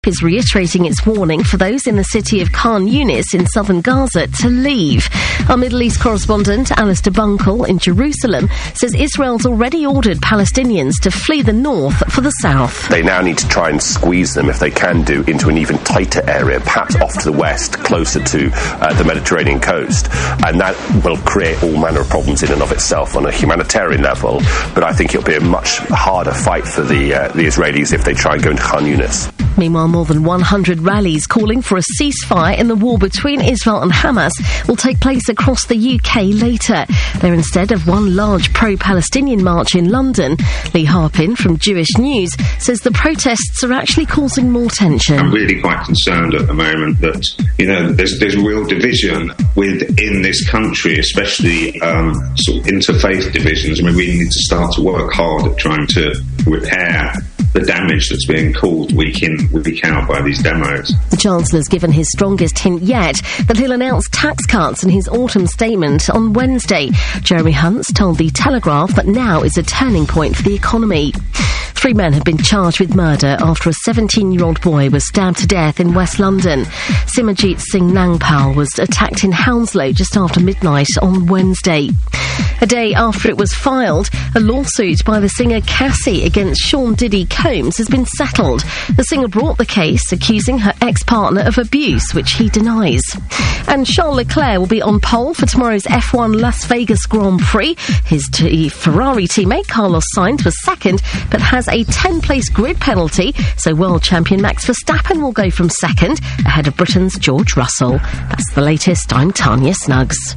is reiterating its warning for those in the city of Khan Yunis in southern Gaza to leave. Our Middle East correspondent, Alistair Bunkle, in Jerusalem, says Israel's already ordered Palestinians to flee the north for the south. They now need to try and squeeze them, if they can do, into an even tighter area, perhaps off to the west, closer to the Mediterranean coast. And that will create all manner of problems in and of itself on a humanitarian level. But I think it'll be a much harder fight for the Israelis if they try and go into Khan Yunis. Meanwhile, more than 100 rallies calling for a ceasefire in the war between Israel and Hamas will take place across the UK later. They're instead of one large pro-Palestinian march in London. Lee Harpin from Jewish News says the protests are actually causing more tension. I'm really quite concerned at the moment that, there's real division within this country, especially sort of interfaith divisions. I mean, we need to start to work hard at trying to repair the damage that's being caused week in, week out by these demos. The Chancellor's given his strongest hint yet that he'll announce tax cuts in his autumn statement on Wednesday. Jeremy Hunt's told The Telegraph that now is a turning point for the economy. 3 men have been charged with murder after a 17-year-old boy was stabbed to death in West London. Simajit Singh Nangpal was attacked in Hounslow just after midnight on Wednesday. A day after it was filed, a lawsuit by the singer Cassie against Sean Diddy Combs has been settled. The singer brought the case accusing her ex-partner of abuse, which he denies. And Charles Leclerc will be on pole for tomorrow's F1 Las Vegas Grand Prix. His Ferrari teammate Carlos Sainz was second, but has a 10-place grid penalty, so world champion Max Verstappen will go from second, ahead of Britain's George Russell. That's the latest. I'm Tanya Snuggs.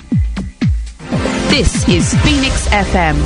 This is Phoenix FM.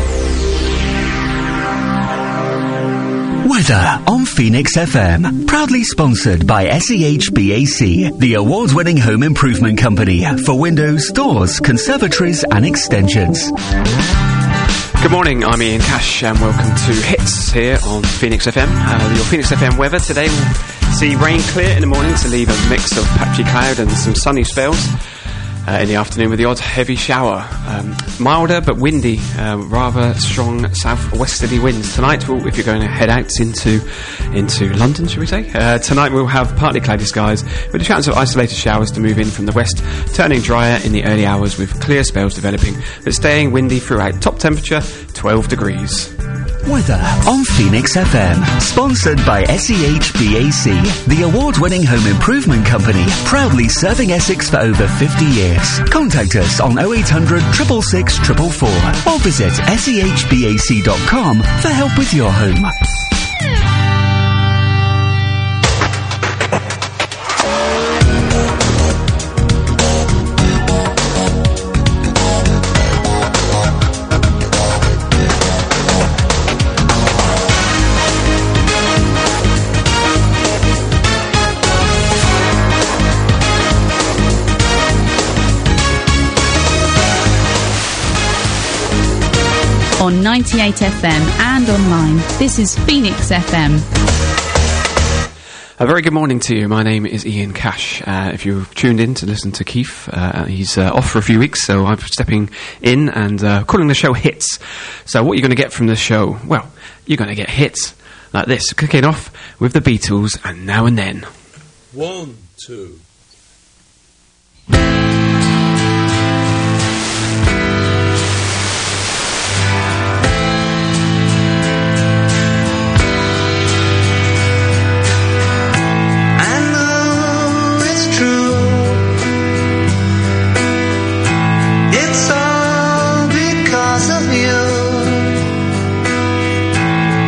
Weather on Phoenix FM. Proudly sponsored by SEHBAC, the award-winning home improvement company for windows, doors, conservatories and extensions. Good morning, I'm Ian Cash and welcome to Hits here on Phoenix FM. Your Phoenix FM weather today will see rain clear in the morning to leave a mix of patchy cloud and some sunny spells. In the afternoon with the odd heavy shower. Milder but windy, rather strong south-westerly winds. Tonight, if you're going to head out into London, should we say? Tonight we'll have partly cloudy skies with a chance of isolated showers to move in from the west, turning drier in the early hours with clear spells developing, but staying windy throughout. Top temperature, 12 degrees. Weather on Phoenix FM, sponsored by SEHBAC, the award-winning home improvement company, proudly serving Essex for over 50 years. Contact us on 0800 666 444 or visit sehbac.com for help with your home. On 98 FM and online, this is Phoenix FM. A very good morning to you. My name is Ian Cash. If you've tuned in to listen to Keith, he's off for a few weeks, so I'm stepping in and calling the show Hits. So what you're going to get from the show? Well, you're going to get hits like this, kicking off with the Beatles and Now and Then. 1, 2.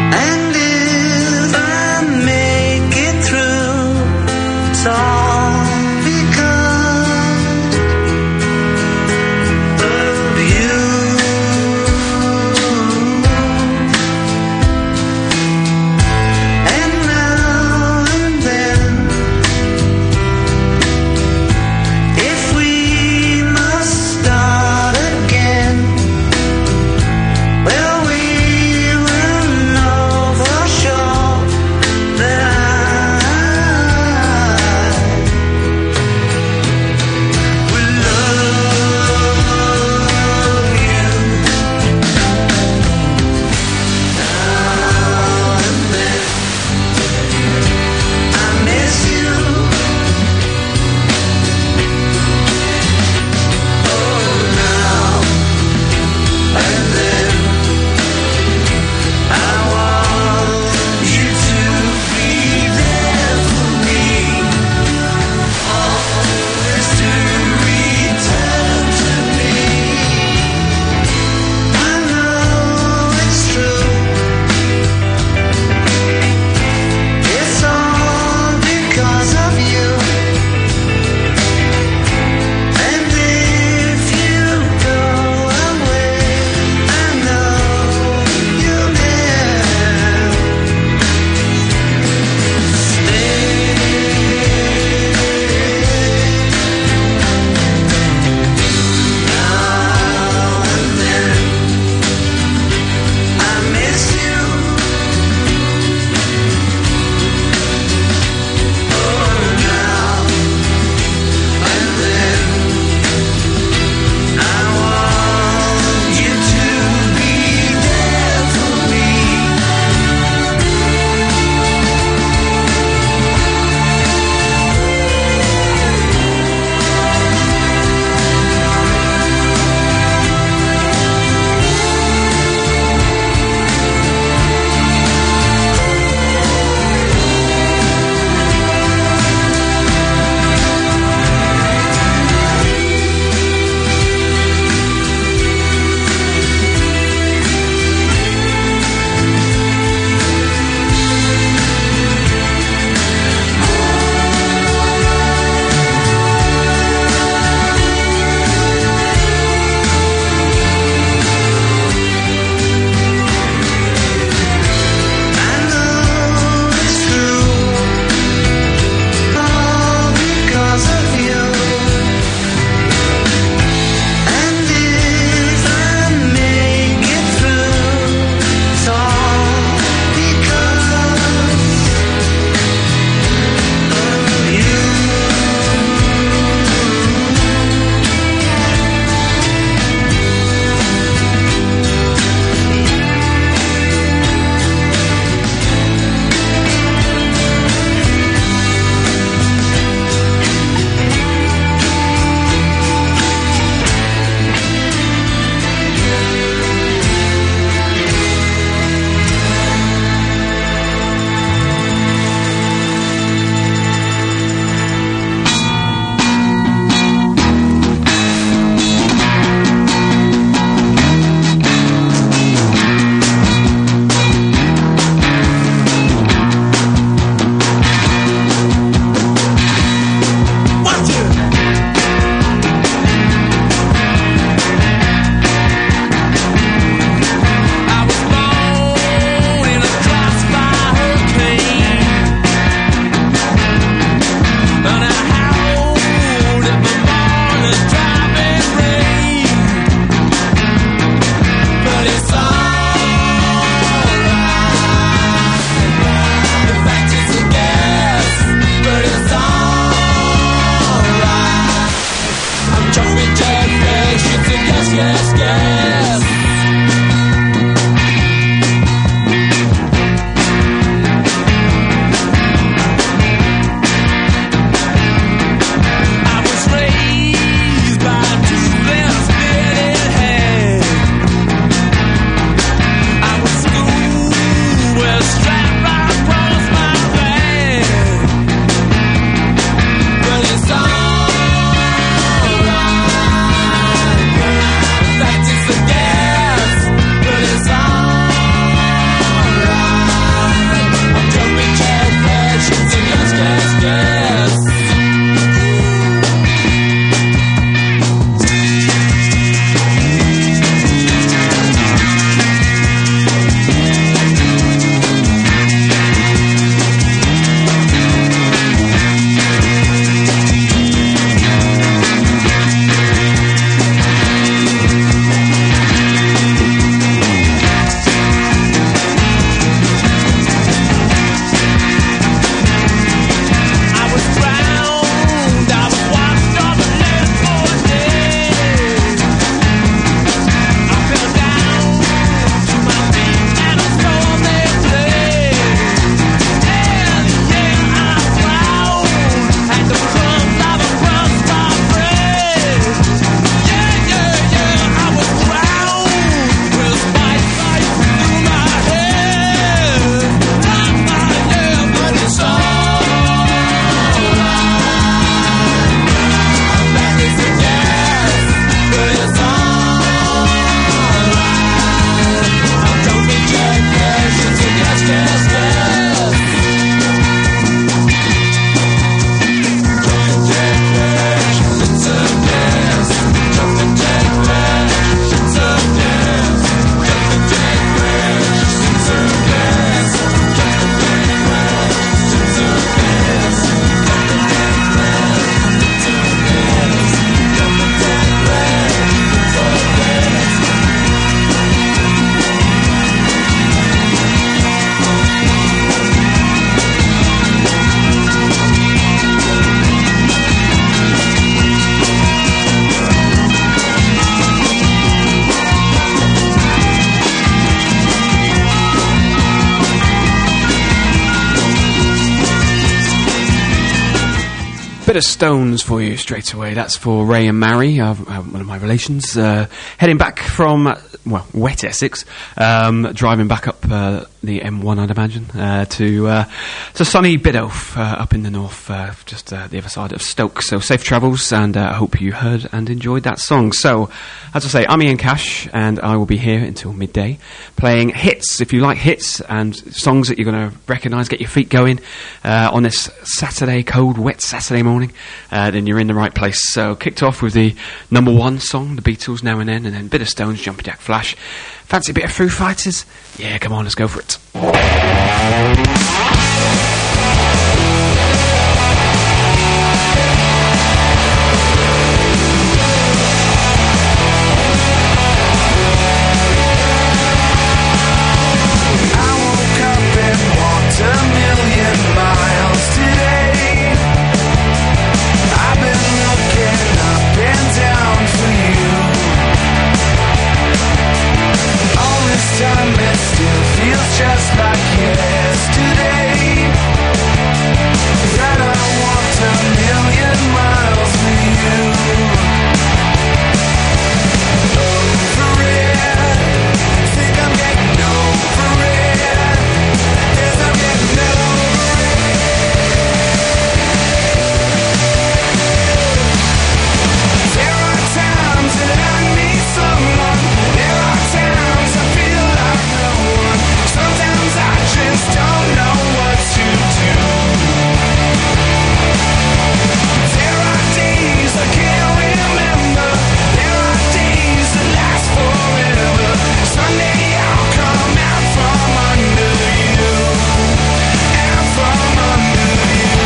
All bit of Stones for you straight away. That's for Ray and Mary, one of my relations, heading back from, wet Essex, driving back up the M1, I'd imagine, to sunny Biddulph, up in the north, just the other side of Stoke. So safe travels, and I hope you heard and enjoyed that song. So, as I say, I'm Ian Cash, and I will be here until midday, playing hits. If you like hits and songs that you're going to recognise, get your feet going on this Saturday, cold, wet Saturday morning, then you're in the right place. So, kicked off with the number one song, The Beatles, Now and Then, and then bit of Stones, Jumping Jack Flash. Fancy a bit of Foo Fighters? Yeah, come on, let's go for it. Just like yesterday, that I walked 1,000,000 miles with you. Over it, think I'm getting over it. Yes, I'm getting over it. There are times that I need someone. There are times I feel like no one. Sometimes I just don't know what to do. There are days I can't remember. There are days that last forever. Someday I'll come out from under you. Out from under you.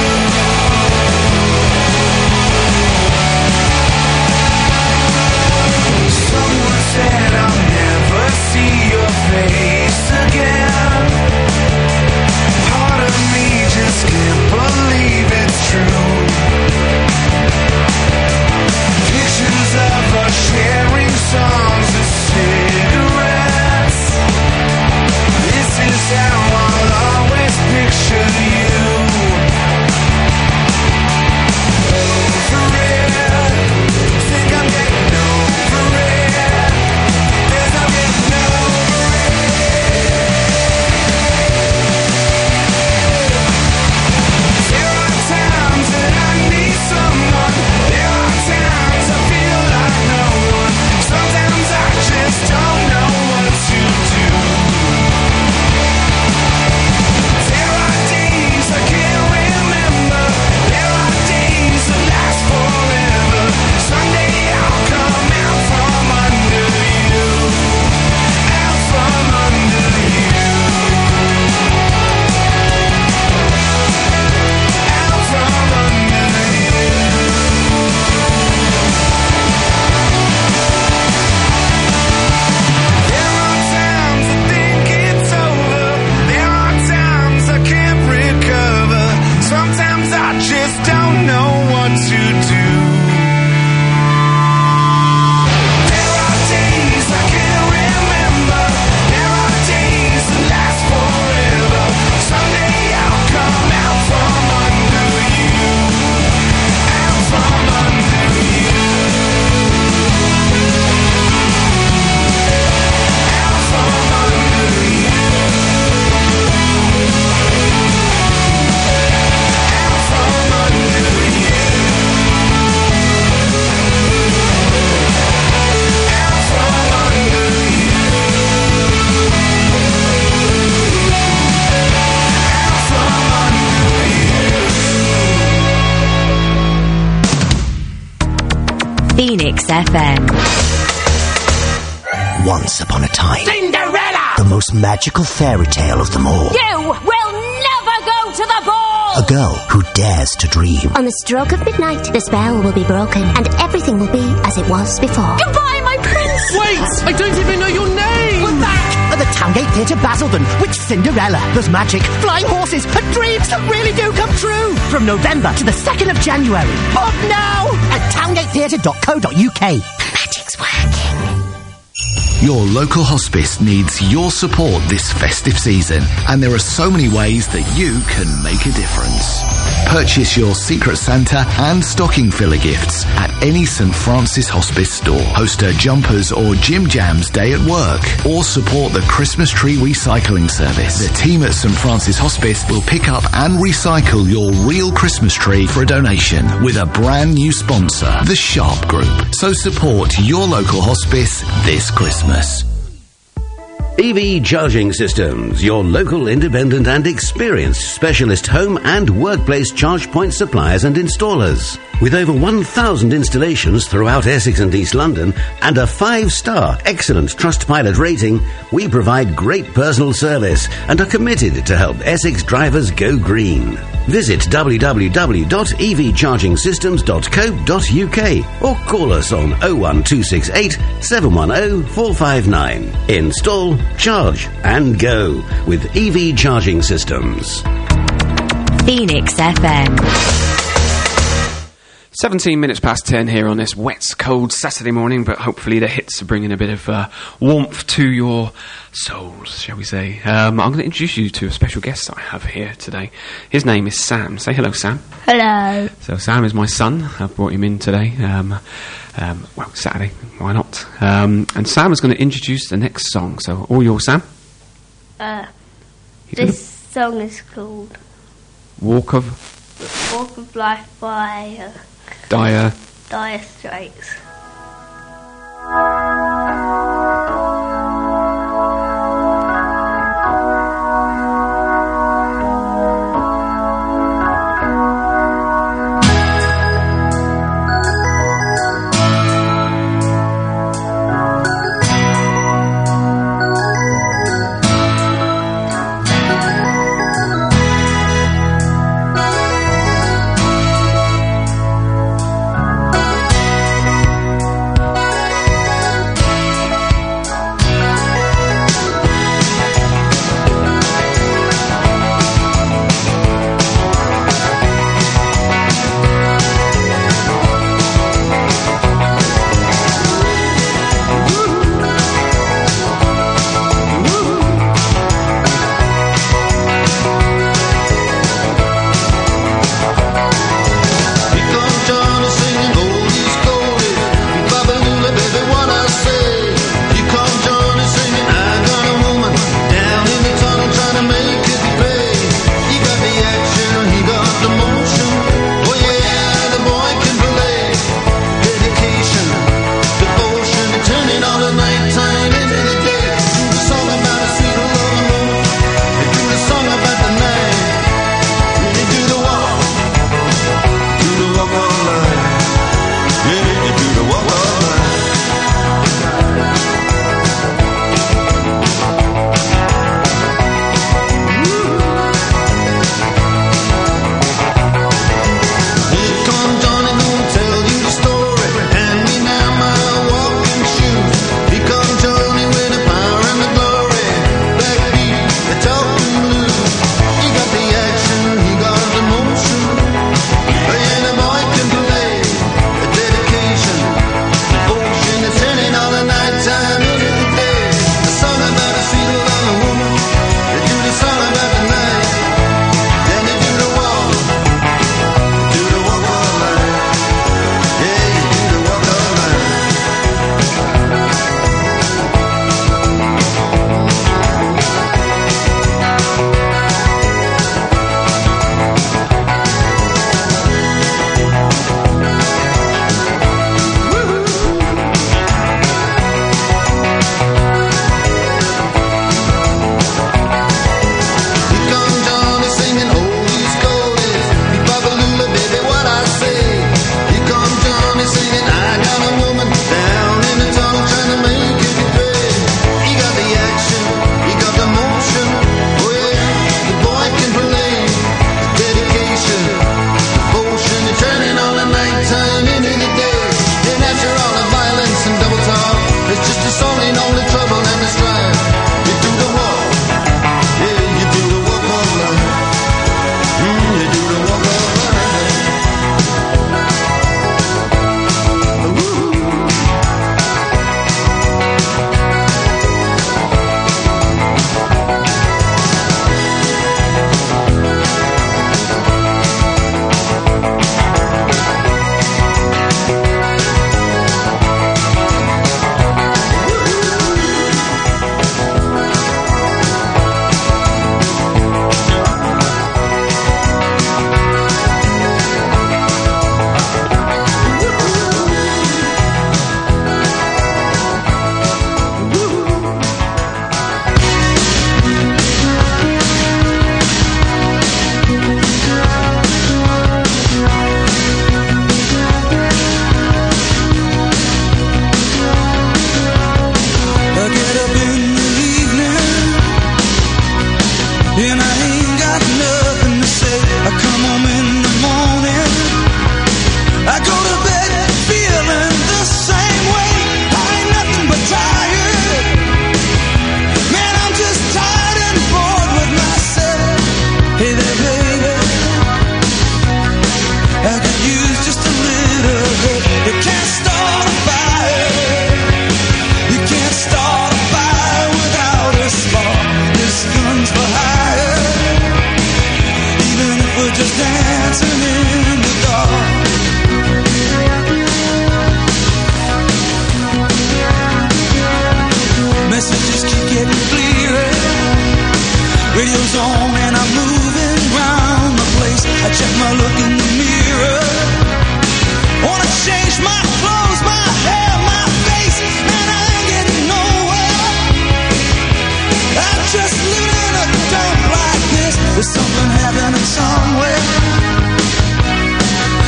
Someone said I'll never see your face again. Part of me just can't believe it's true. Pictures of us sharing songs and cigarettes. This is how I'll always picture you. Over it, think I'm getting over it. Yes, I'm getting over it. There are times that I need someone. There are times I feel like no one. Sometimes I just don't know what to do. There are days I can't remember. There are days that last forever. Someday I'll come out from under you. Out from under you. Out from under you. There are times I think it's over. There are times I can't recover. Sometimes I just don't know what to do. There are days I can't remember. There are days that last forever. Someday I'll come out from under you. Out from under you. Out from under you. Out from under you. Out from under you. Out from under you. Phoenix FM. Once upon a time, Cinderella! the most magical fairy tale of them all. You will never go to the ball! A girl who dares to dream. On the stroke of midnight, the spell will be broken, and everything will be as it was before. Goodbye, my prince! Wait! I don't even know your name! We're back at the Towngate Theatre Basildon with Cinderella. There's magic, flying horses, and dreams that really do come true. From November to the 2nd of January. Book now at towngatetheatre.co.uk. Magic's working. Your local hospice needs your support this festive season, and there are so many ways that you can make a difference. Purchase your Secret Santa and stocking filler gifts at any St Francis Hospice store. Host a Jumpers or Jim Jams day at work, or support the Christmas tree recycling service. The team at St Francis Hospice will pick up and recycle your real Christmas tree for a donation with a brand new sponsor, the Sharp Group. So support your local hospice this Christmas. EV Charging Systems, your local independent and experienced specialist home and workplace charge point suppliers and installers. With over 1,000 installations throughout Essex and East London and a 5-star excellent Trustpilot rating, we provide great personal service and are committed to help Essex drivers go green. Visit www.evchargingsystems.co.uk or call us on 01268 710 459. Install, charge and go with EV Charging Systems. Phoenix FM. 17 minutes past 10 here on this wet, cold Saturday morning, but hopefully the hits are bringing a bit of warmth to your souls, shall we say. I'm going to introduce you to a special guest that I have here today. His name is Sam. Say hello, Sam. Hello. So Sam is my son. I've brought him in today. Well, Saturday, why not? And Sam is going to introduce the next song. So all yours, Sam. This song is called Walk of Life by Dire Straits.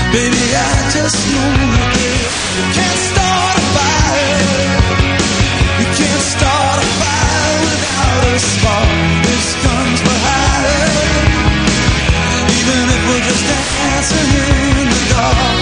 Baby, I just know you care. You can't start a fire. You can't start a fire without a spark. This comes for hire. Even if we're just dancing in the dark.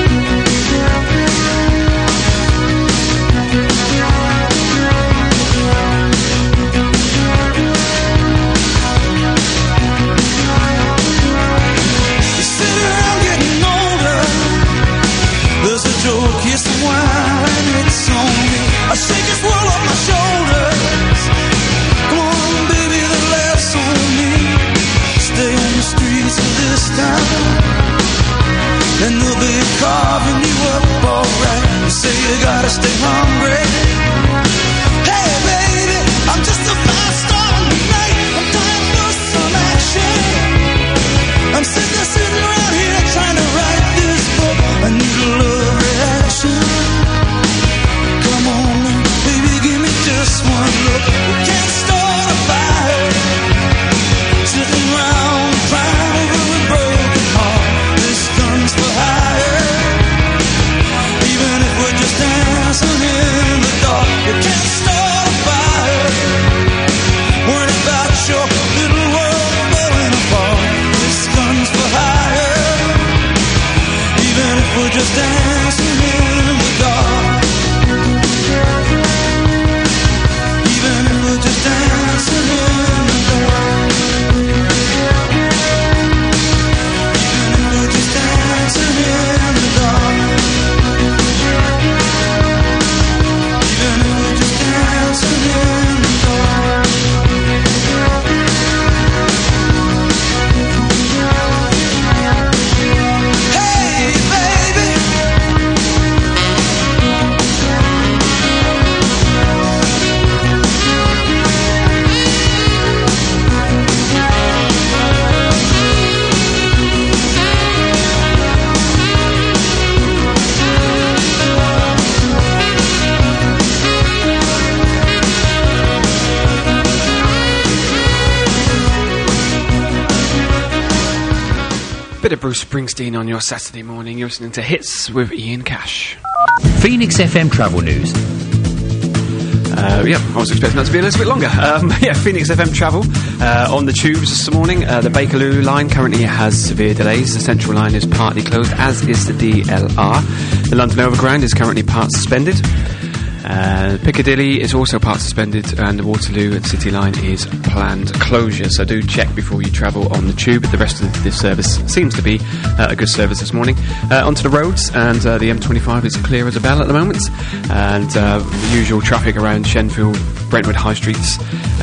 Kiss the wine, it's on me. I shake this world off my shoulders. Come on, baby, the laughs on me. Stay on the streets of this town, and they'll be carving you up alright. You say you gotta stay hungry. Hey, baby, I'm just a fast star tonight. I'm dying for some action. I'm sitting around here trying to write this book. I need a love reaction. Come on, baby, give me just one look. We can't start a fire. Sitting around crying over a broken heart. This comes for hire. Even if we're just dancing in the dark. We can't start a fire. Worried about your little world falling apart. This comes for hire. Even if we're just dancing in the dark. Even if we're just dancing in the dark. Even if we're just dancing in the dark. Even if we're just dancing in the dark. Hey, baby. Bit of Bruce Springsteen on your Saturday morning. You're listening to Hits with Ian Cash. Phoenix FM travel news. I was expecting that to be a little bit longer. Phoenix FM travel on the tubes this morning. The Bakerloo line currently has severe delays. The Central line is partly closed, as is the DLR. The London Overground is currently part suspended. Piccadilly is also part suspended, and the Waterloo and City line is planned closure. So do check before you travel on the tube. The rest of the service seems to be a good service this morning. Onto the roads, and the M25 is clear as a bell at the moment. And the usual traffic around Shenfield, Brentwood High Streets,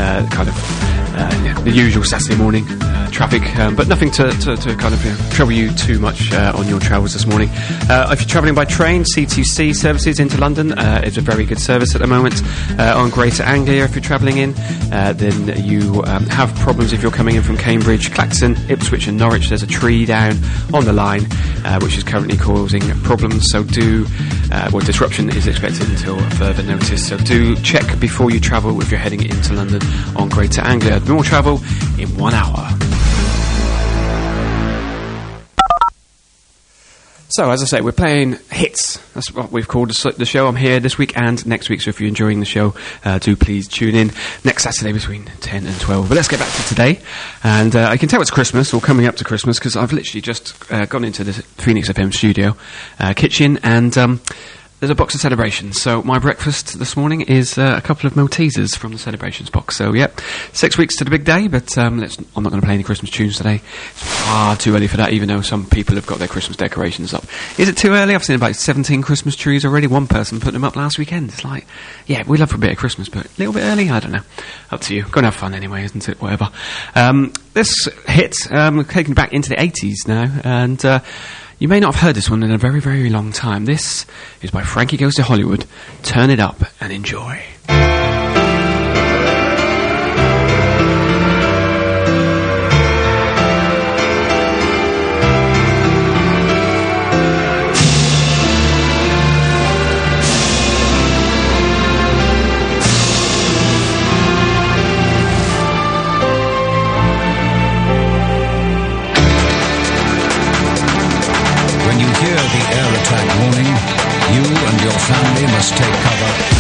the usual Saturday morning traffic, but nothing to kind of trouble you too much on your travels this morning. If you're travelling by train, C2C services into London is a very good service at the moment. On Greater Anglia, if you're travelling in, then you have problems if you're coming in from Cambridge, Clacton, Ipswich and Norwich. There's a tree down on the line which is currently causing problems, so disruption is expected until further notice, so do check before you travel if you're heading into London on Greater Anglia. More travel in 1 hour. So, as I say, we're playing hits. That's what we've called the show. I'm here this week and next week, so if you're enjoying the show, do please tune in next Saturday between 10 and 12. But let's get back to today. And I can tell it's Christmas, or coming up to Christmas, because I've literally just gone into the Phoenix FM studio kitchen, and there's a box of Celebrations. So my breakfast this morning is a couple of Maltesers from the Celebrations box. So, 6 weeks to the big day, but I'm not going to play any Christmas tunes today. It's far too early for that, even though some people have got their Christmas decorations up. Is it too early? I've seen about 17 Christmas trees already. One person put them up last weekend. It's like, we love for a bit of Christmas, but a little bit early? I don't know. Up to you. Go and have fun anyway, isn't it? Whatever. This hit, taken back into the 80s now, and you may not have heard this one in a very, very long time. This is by Frankie Goes to Hollywood. Turn it up and enjoy. When you hear the air attack warning, you and your family must take cover.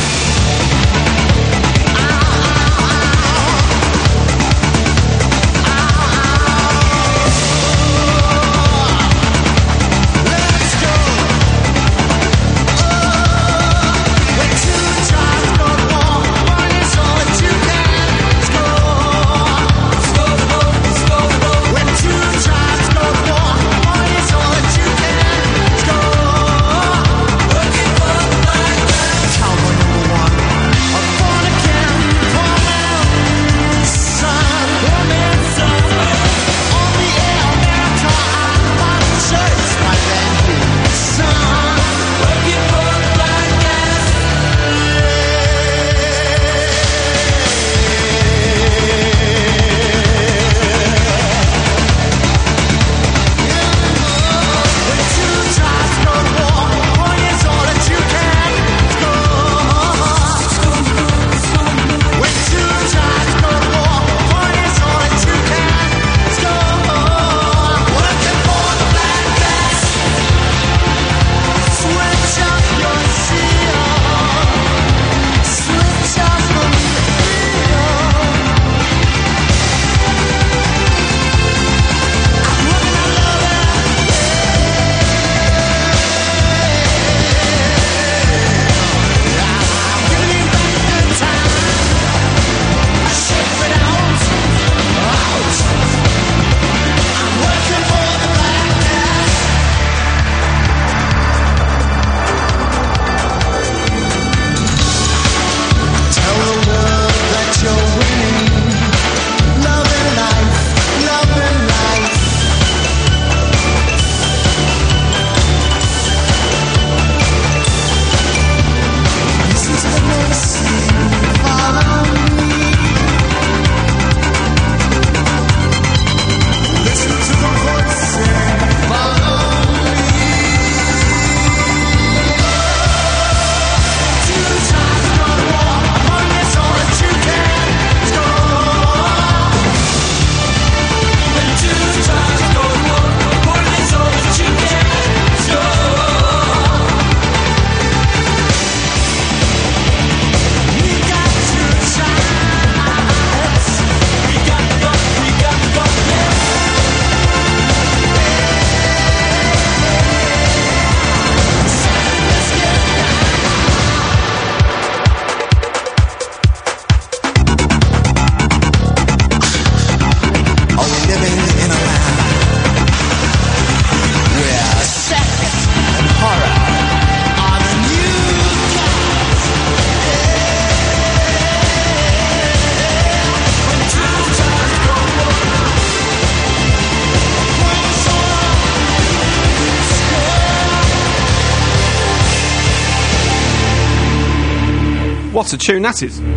What a tune that is.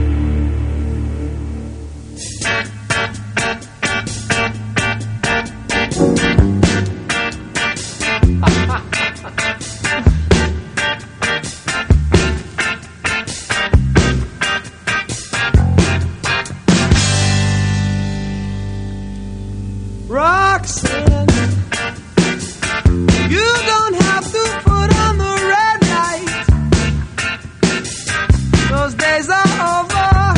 Roxanne, you don't have to put on the red light. Those days are over.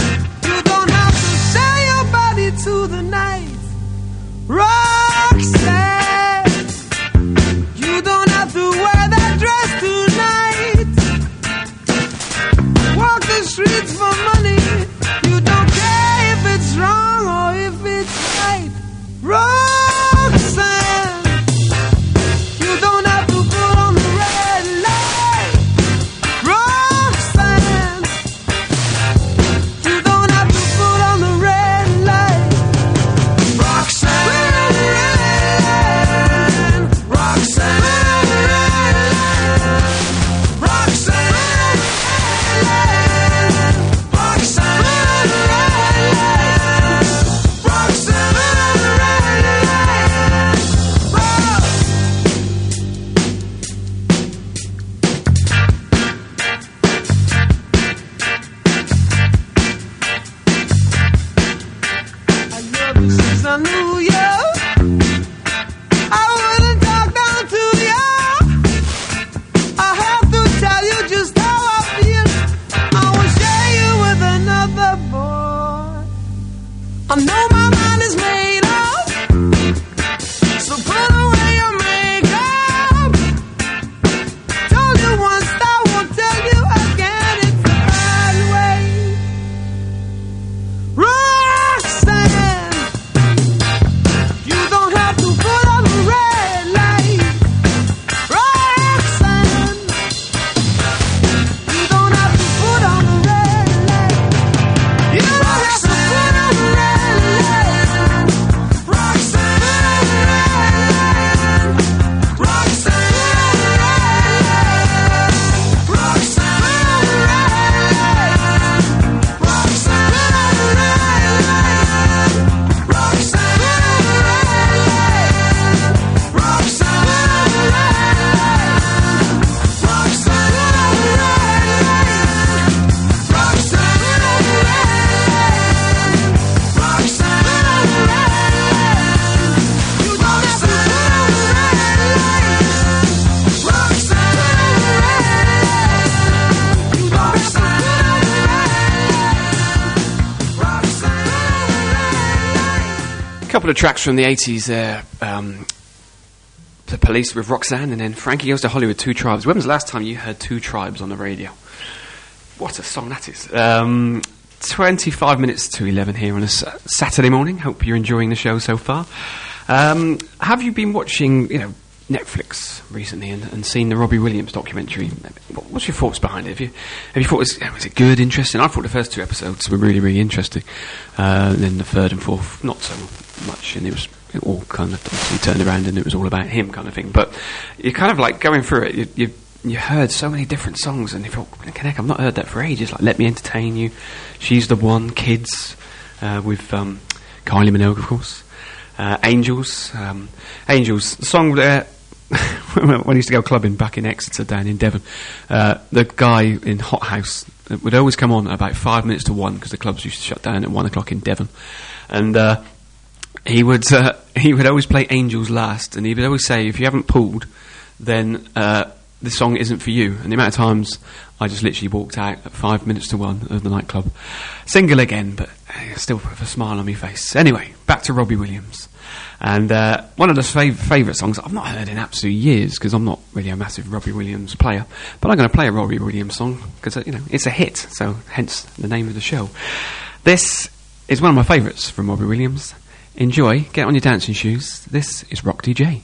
couple of tracks from the 80s there. The Police with Roxanne, and then Frankie Goes to Hollywood, Two Tribes. When was the last time you heard Two Tribes on the radio? What a song that is. 25 minutes to 11 here on a Saturday morning. Hope you're enjoying the show so far. Have you been watching, Netflix recently and seen the Robbie Williams documentary? What's your thoughts behind it? Have you thought was it good, interesting? I thought the first 2 episodes were really, really interesting. And then the third and fourth, not so much, and it all kind of obviously turned around and it was all about him kind of thing. But you're kind of like going through it, you heard so many different songs and you thought, heck, I've not heard that for ages. Like Let Me Entertain You, She's the One, Kids, with Kylie Minogue, of course. Angels, the song there. When I used to go clubbing back in Exeter down in Devon, the guy in Hot House would always come on at about 5 minutes to 1 because the clubs used to shut down at 1 o'clock in Devon, and he would always play Angels last, and he would always say, if you haven't pulled, then the song isn't for you. And the amount of times I just literally walked out at 5 minutes to 1 of the nightclub, single again, but still with a smile on my face. Anyway, back to Robbie Williams. And one of the favourite songs I've not heard in absolute years, because I'm not really a massive Robbie Williams player, but I'm going to play a Robbie Williams song because it's a hit, so hence the name of the show. This is one of my favourites from Robbie Williams. Enjoy, get on your dancing shoes. This is Rock DJ.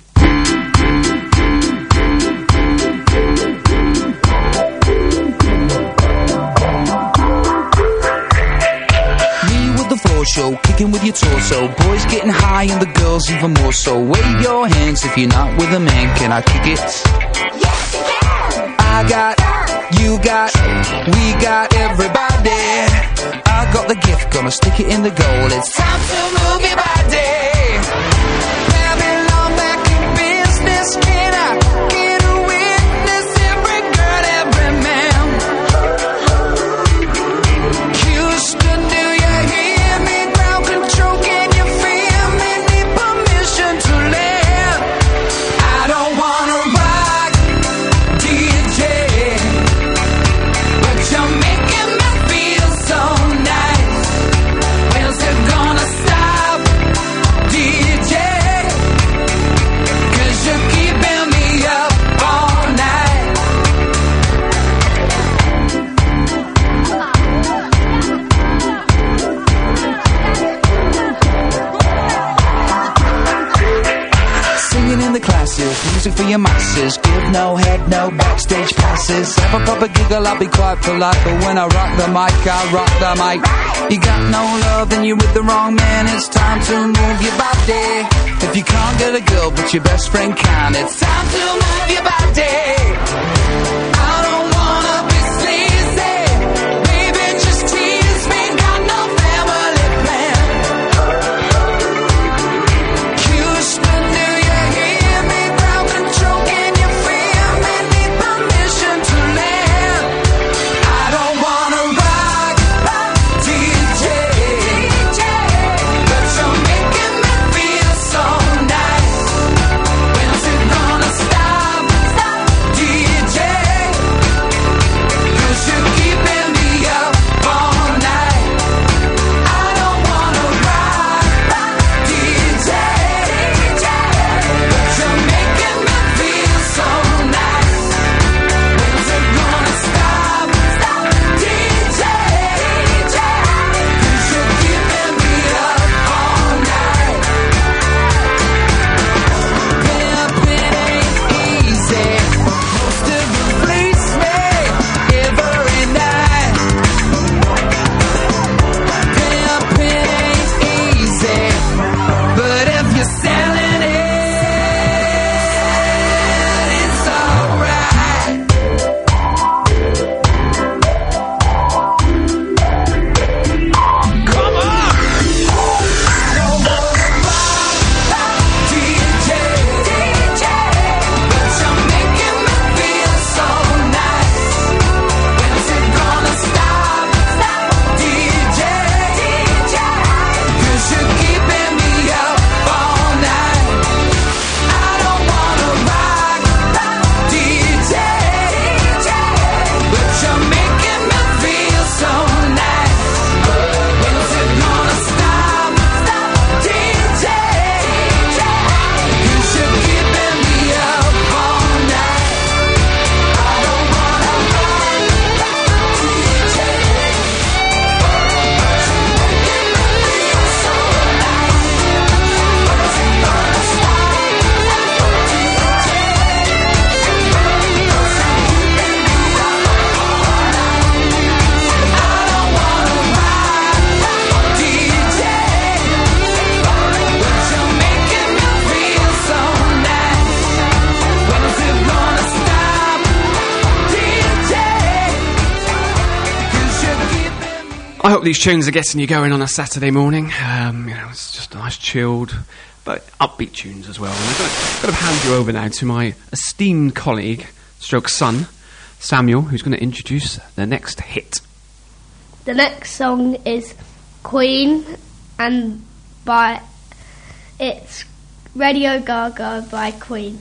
Show, kicking with your torso. Boys getting high and the girls even more so. Wave your hands if you're not with a man. Can I kick it? Yes, you can. I got, you got, we got everybody. I got the gift, gonna stick it in the goal. It's time to move your body. Babylon back in business. Can I get a witness? Every girl, every man. Houston, do you hear? Music for your masses. Give no head, no backstage passes. Have a proper giggle, I'll be quite polite. But when I rock the mic, I rock the mic. You got no love, then you're with the wrong man. It's time to move your body. If you can't get a girl, but your best friend can, it's time to move your body. I don't wanna be sleazy. Baby, just tease me. Got no family plan. Houston, do you hear me? Ground control, can you feel me? Need permission to land. I don't wanna rock, DJ, but you're making me feel so nice. When's it gonna stop? I hope these tunes are getting you going on a Saturday morning. It's just nice, chilled, but upbeat tunes as well. And I've got to hand you over now to my esteemed colleague, stroke son, Samuel, who's going to introduce the next hit. The next song is Queen, and it's Radio Gaga by Queen.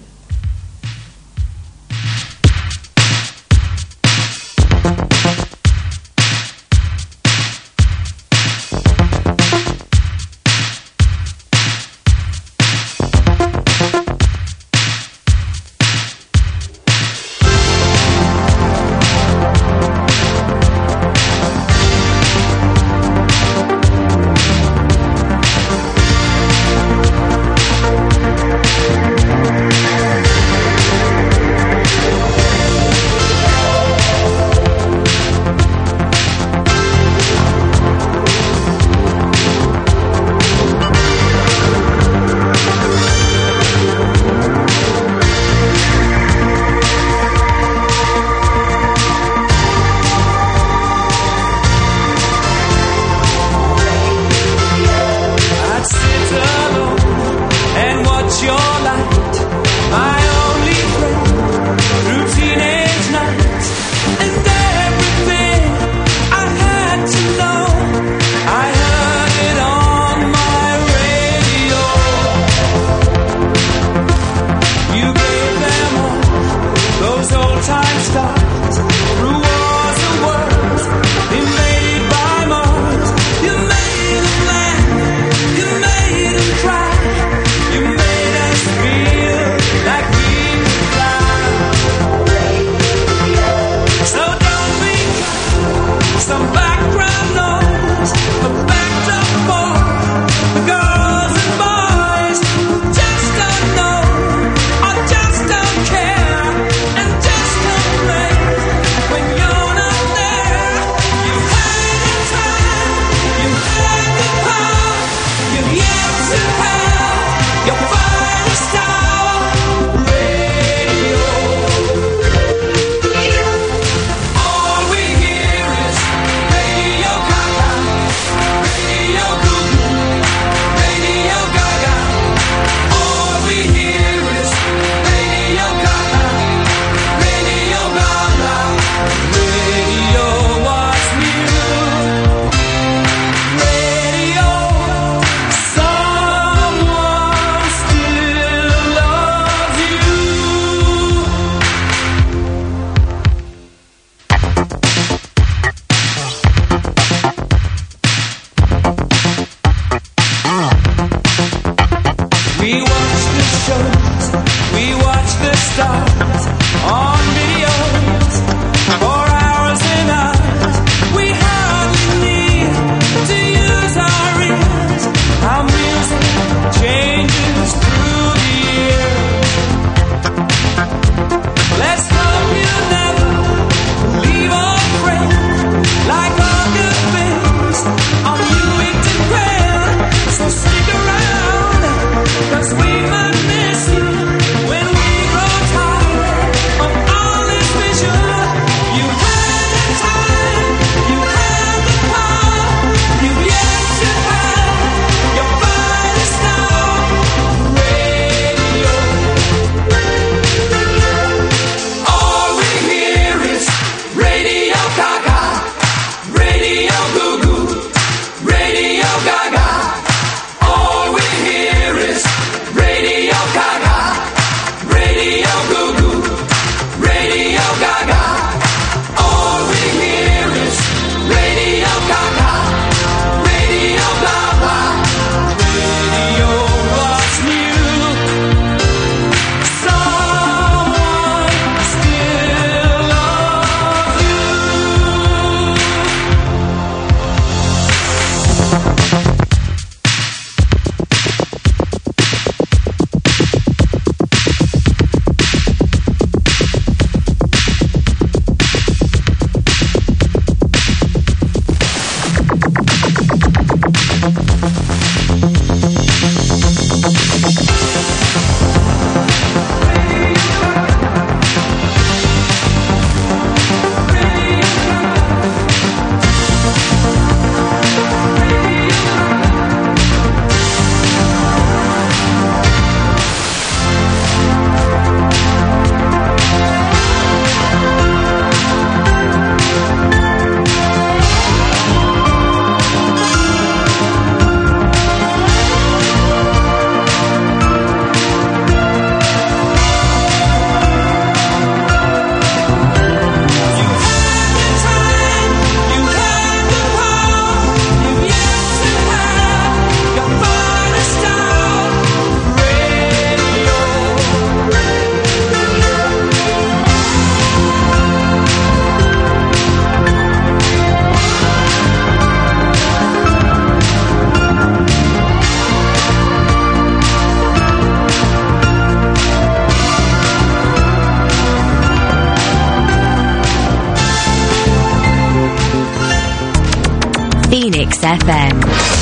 Phoenix FM.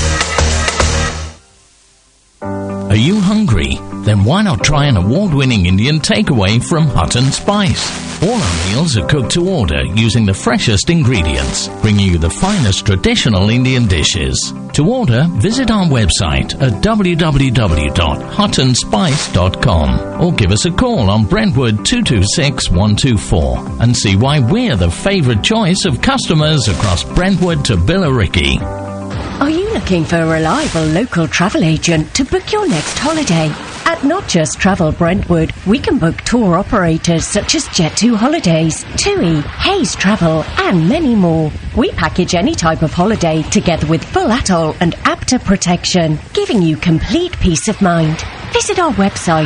Are you hungry? Then why not try an award-winning Indian takeaway from Hut and Spice? All our meals are cooked to order using the freshest ingredients, bringing you the finest traditional Indian dishes. To order, visit our website at www.hutandspice.com or give us a call on Brentwood 226 124 and see why we're the favourite choice of customers across Brentwood to Billericay. Are you looking for a reliable local travel agent to book your next holiday? At Not Just Travel Brentwood, we can book tour operators such as Jet2 Holidays, TUI, Hayes Travel, and many more. We package any type of holiday together with full atoll and APTA protection, giving you complete peace of mind. Visit our website,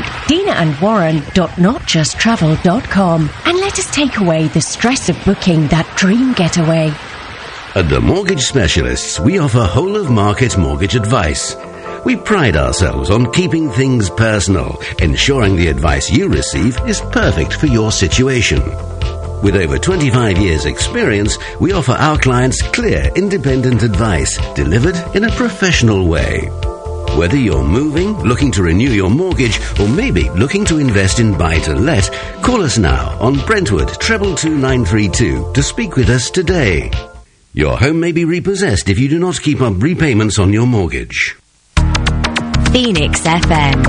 dinaandwarren.notjusttravel.com, and let us take away the stress of booking that dream getaway. At the Mortgage Specialists, we offer whole-of-market mortgage advice. We pride ourselves on keeping things personal, ensuring the advice you receive is perfect for your situation. With over 25 years' experience, we offer our clients clear, independent advice delivered in a professional way. Whether you're moving, looking to renew your mortgage, or maybe looking to invest in buy-to-let, call us now on Brentwood 222 to speak with us today. Your home may be repossessed if you do not keep up repayments on your mortgage. Phoenix FM.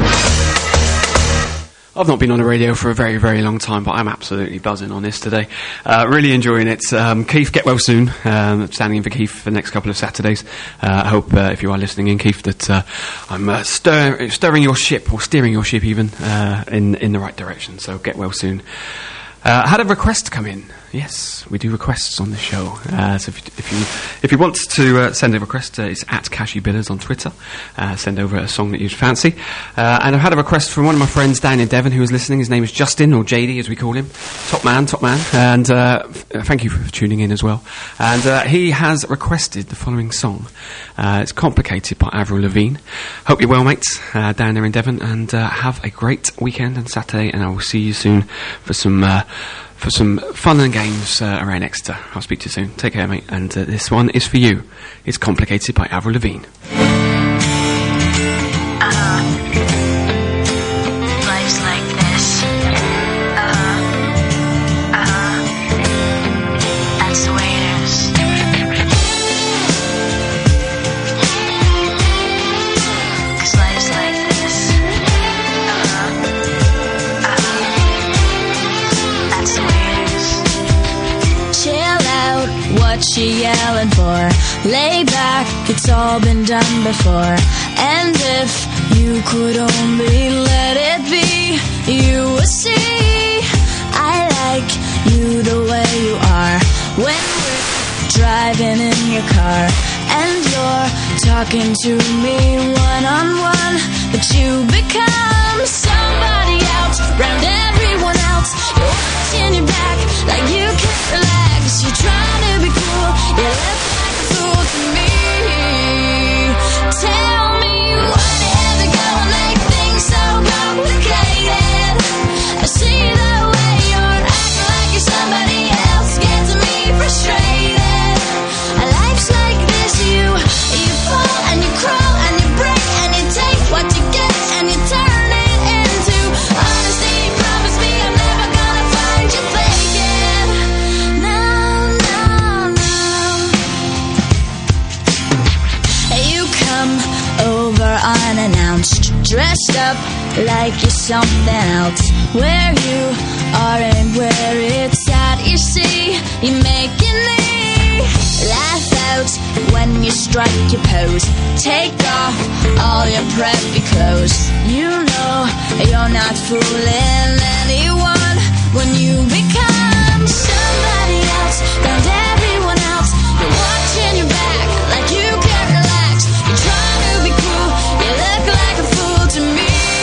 I've not been on the radio for a very, very long time, but I'm absolutely buzzing on this today. Really enjoying it. Keith, get well soon. Standing in for Keith for the next couple of Saturdays. I hope, if you are listening in, Keith, that I'm stirring your ship, or steering your ship even, in the right direction. So get well soon. Had a request come in. Yes, we do requests on this show. So if you want to send a request, it's at Cashy Billers on Twitter. Send over a song that you'd fancy. And I've had a request from one of my friends down in Devon who is listening. His name is Justin, or JD as we call him. Top man. And thank you for tuning in as well. And he has requested the following song. It's Complicated by Avril Lavigne. Hope you're well, mates, down there in Devon. And have a great weekend and Saturday. And I will see you soon for some fun and games around Exeter. I'll speak to you soon. Take care, mate. And this one is for you. It's Complicated by Avril Lavigne. Life's like this. That's the way it is. 'Cause life's like this. That's the way it is. Chill out, what you yelling for? Lay back, it's all been done before. And if you could only let it be, you would see I like you the way you are. When we're driving in your car and you're talking to me one-on-one, but you become somebody else, round everyone else. You're watching your back like you can't relax. You're trying to be cool, you look like a fool to me. Tell me why they have to go and make things so complicated. I see the way you're acting like you're somebody else, gets me frustrated. Life's like this, you fall and you crawl and you break and you take what you get and you turn it into honesty. Promise me I'm never gonna find you faking. No, no, no. You come over unannounced, dressed up like you're something else. Where you are and where it's at, you see, you're making me laugh out when you strike your pose. Take off all your preppy clothes. You know you're not fooling anyone when you become somebody else, and everyone else. You're watching your back like you can't relax. You're trying to be cool, you look like a fool to me.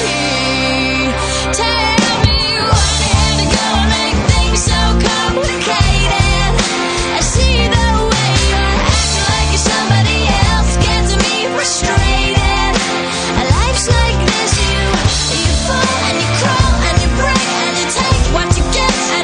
Tell me why they had to go and make things so complicated. I see the way you're acting like you're somebody else, gets me frustrated. Life's like this, you fall and you crawl and you break and you take what you get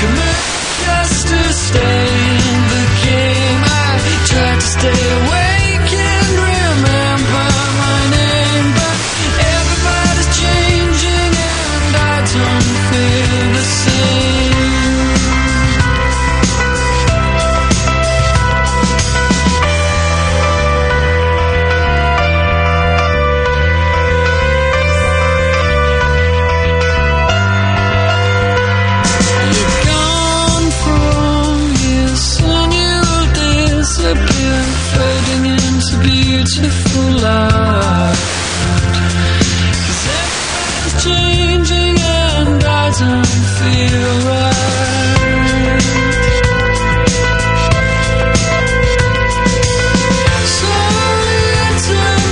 a move just to stay in the game. I tried to stay awake and remember my name, but everybody's changing and I don't feel the same. Fading into beautiful light. 'Cause everything's changing and I don't feel right. So little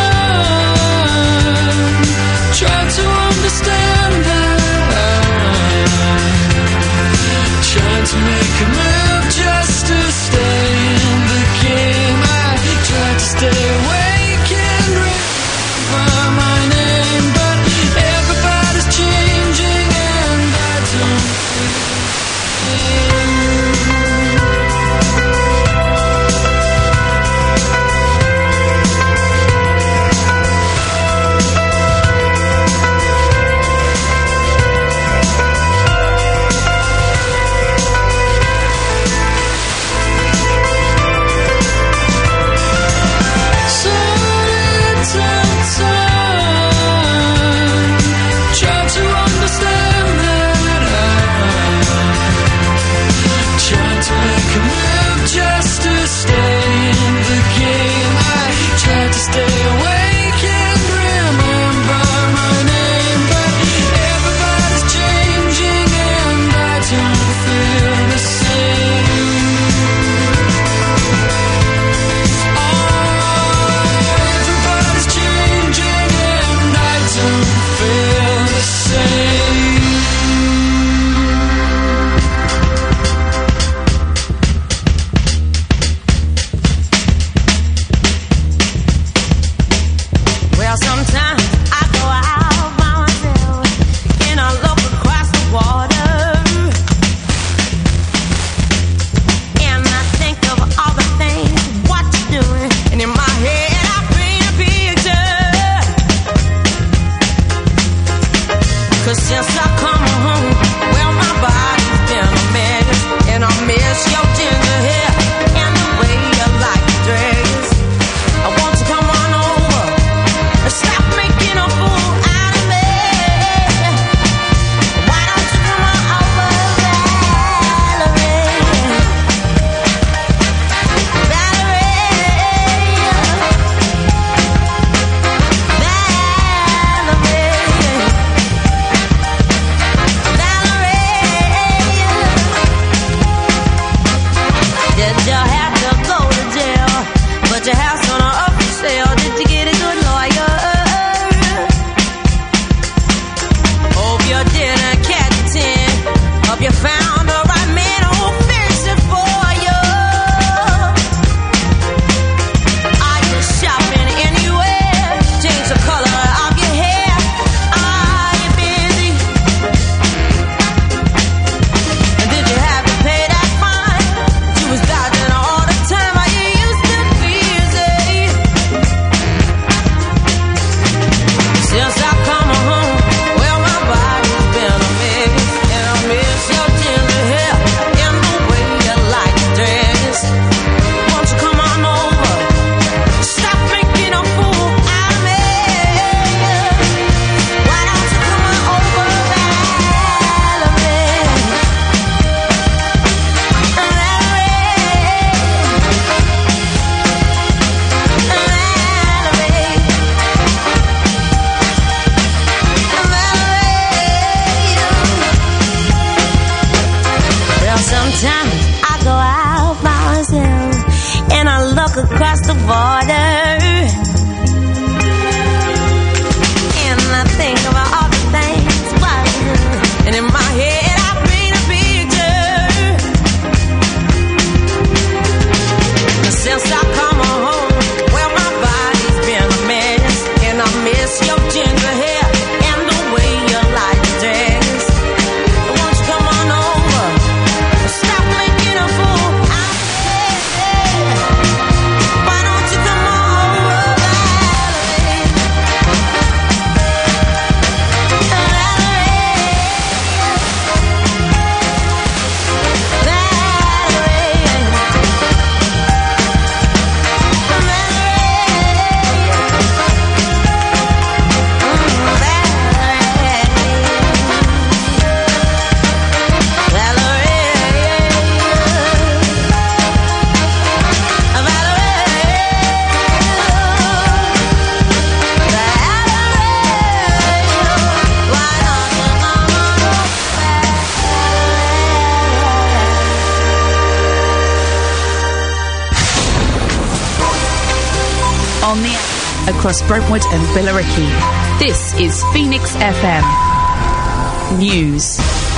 time, try to understand that. Trying to make a move just to stay in the game. I try to stay awake and remember my name, but everybody's changing and I don't feel on the app across Brentwood and Billericay. This is Phoenix FM News.